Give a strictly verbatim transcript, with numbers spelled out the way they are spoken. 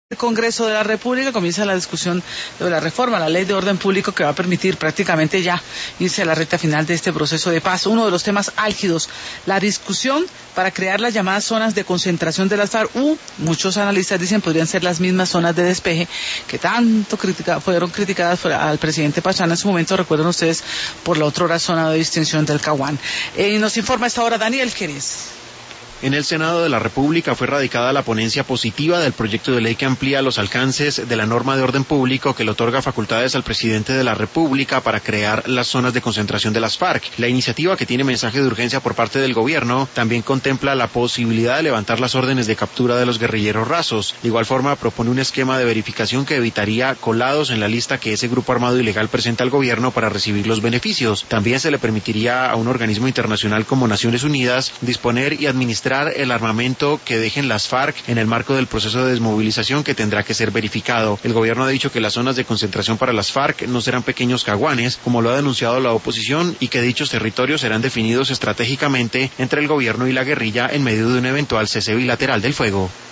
El Congreso de la República comienza la discusión de la reforma a la Ley de Orden Público que va a permitir prácticamente ya irse a la recta final de este proceso de paz. Uno de los temas álgidos, la discusión para crear las llamadas zonas de concentración de las FARC. Uh, muchos analistas dicen podrían ser las mismas zonas de despeje que tanto critica, fueron criticadas por, al presidente Pastrana en su momento, recuerden ustedes, por la otrora zona de distinción del Caguán. Eh, nos informa a esta hora Daniel Quérez. En el Senado de la República fue radicada la ponencia positiva del proyecto de ley que amplía los alcances de la norma de orden público que le otorga facultades al presidente de la República para crear las zonas de concentración de las FARC. La iniciativa, que tiene mensaje de urgencia por parte del gobierno, también contempla la posibilidad de levantar las órdenes de captura de los guerrilleros rasos. De igual forma, propone un esquema de verificación que evitaría colados en la lista que ese grupo armado ilegal presenta al gobierno para recibir los beneficios. También se le permitiría a un organismo internacional como Naciones Unidas disponer y administrar el armamento que dejen las FARC en el marco del proceso de desmovilización que tendrá que ser verificado. El gobierno ha dicho que las zonas de concentración para las FARC no serán pequeños caguanes, como lo ha denunciado la oposición, y que dichos territorios serán definidos estratégicamente entre el gobierno y la guerrilla en medio de un eventual cese bilateral del fuego.